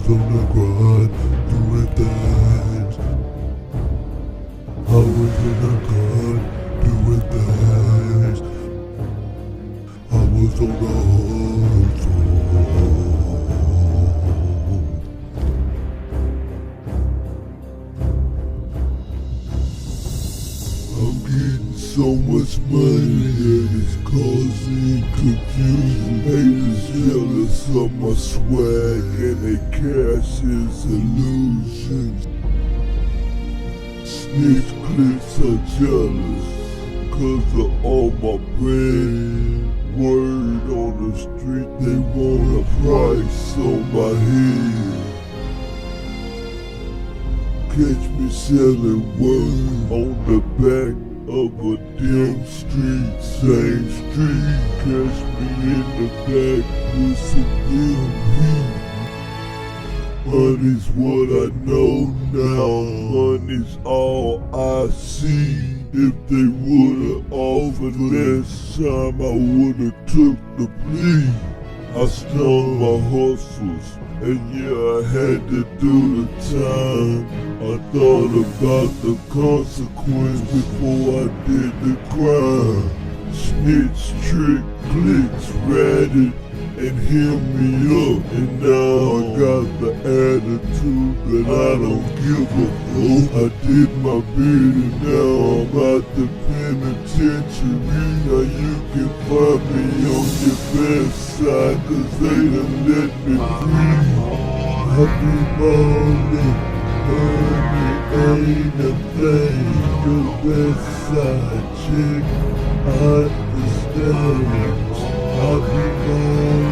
on the grind, doing things. I was in the grind, doing things. I was on the hustle. I'm getting so much money that it's causing confusion. Haters jealous of my swag and they cash is illusions. Snitch cliques are jealous cause of all my bread. Word on the street, they want a price on my head. Catch me selling word on the back of a damn street. Same street, catch me in the back with some damn heat. Money's what I know now, money's all I see. If they would've offered last time, I would've took the plea. I strung my hustles, and yeah, I had to do the time. I thought about the consequence before I did the crime. Snitch, trick, clicks, ratted, and heal me up. And now I got the attitude that I don't give a fuck. I did my bid and now I'm out the penitentiary. Now you can find me on your best side, cause they done let me free. I be ballin', money ain't a thing. The west side chick, I understand. I be ballin'.